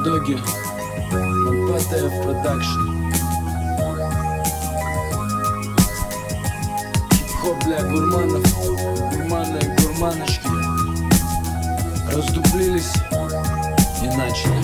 Доги, ПТФ Продакшн. Хип-хоп для гурманов, гурманы и гурманочки раздуплились и начали.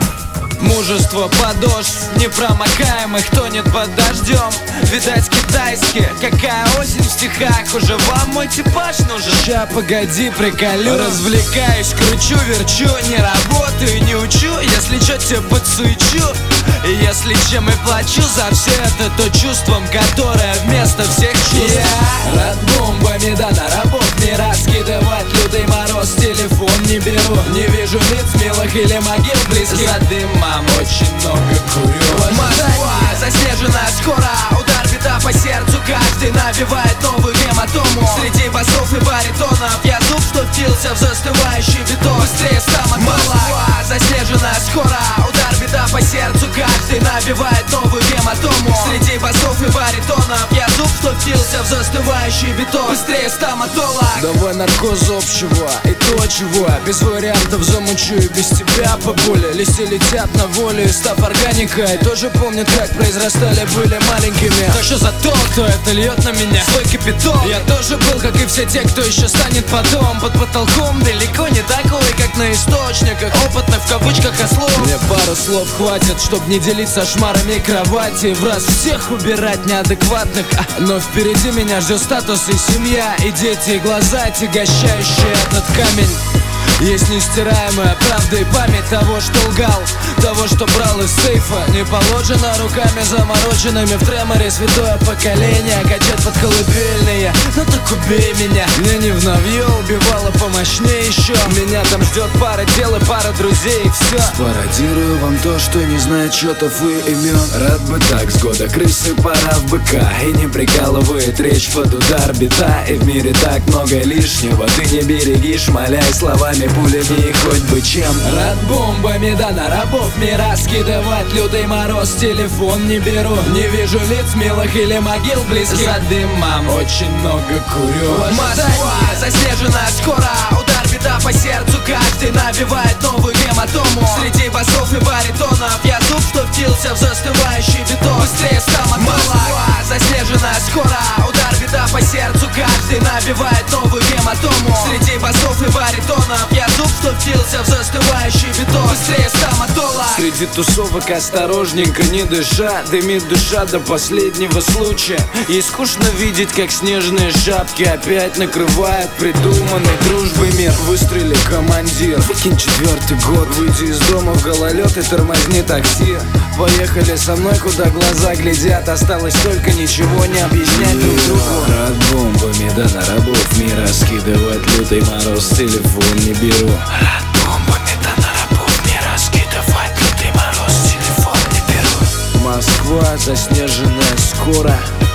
Мужество подошв непромокаемых тонет под дождем. Видать китайские, какая осень в стихах. Уже вам мой типаж нужен? Ща погоди, приколю. Развлекаюсь, кручу, верчу, не работаю, не учу. Если чё, тебе подсуечу. И если чем и плачу за все это, то чувством, которое вместо всех чувств. Я рад бомбами, да, на работ не раскидывать лютый мороз. Телефон не беру, не вижу лиц милых или могил близких. За дымом очень много курю. Москва заснежена скоро, удар бита по сердцу. Каждый набивает новую гематому. Среди басов и баритонов я зуб, что впился в застывающий бетон. Быстрее стало Москва заснежена скоро, удар бита по сердцу. Каждый набивает новую гематому. Среди басов и баритонов я зуб, что впился в застывающий бетон. Быстрее стоматолог. Давай наркоз общего и то, чего я без вариантов замучу. И без тебя по боли листья летят на волю, и став органикой, тоже помнят, как произрастали, были маленькими. Так что за то, кто это льет на меня свой кипяток. Я тоже был, как и все те, кто еще станет потом. Под потолком далеко не такой, как на источниках опытных в кавычках ослов. Мне пару слов хватит, чтоб не делиться шмарами кровати и в раз всех убирать неадекватных. Но впереди меня ждет статус и семья, и дети, и глаза, отягощающие этот камень. Есть нестираемая правда и память того, что лгал, того, что брал из сейфа. Не положено руками замороченными в треморе святое поколение качать под колыбельные. Ну так убей меня. Мне не вновье убивало помощнее еще. Меня там ждет пара дел и пара друзей, и все. Спародирую вам то, что не знает счетов и имен. Рад бы так, с года крысы пора в быка. И не прикалывает речь под удар бита. И в мире так много лишнего, ты не берегишь, молясь словами, пулями и хоть бы чем. Рад бомбами, да, на рабов не раскидывать лютый мороз. Телефон не беру, не вижу лиц милых или могил близких. За дымом очень много курю. Москва заснежена скоро, удар бита по сердцу. Каждый набивает новую гематому. Среди басов и баритонов я зуб, что впился в застывающий бетон. Быстрее стоматолог. Москва заснежена скоро, удар бита по сердцу. Каждый набивает новую гематому. Среди басов и баритонов я зуб, что впился в застывающий бетон. Быстрее стоматолог. Среди тусовок осторожненько, не дыша, дымит душа до последнего случая. И скучно видеть, как снежные шапки опять накрывают придуманный дружбой мир. Выстрели, командир, выкинь 4-й год. Выйди из дома в гололед и тормозни такси. Поехали со мной, куда глаза глядят. Осталось только ничего не объяснять друг другу. Рад бомбами, да, на работ не раскидывать лютый мороз. Телефон не беру. Рад бомбами, да, на рабов не раскидывать лютый мороз. Телефон не беру. Москва заснеженная скоро.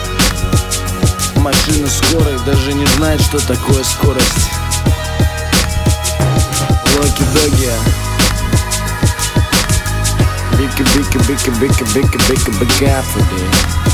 Машина скорой даже не знает, что такое скорость. Локи-доги. Бики-бики-бики-бики-бики-бики-бики-бики.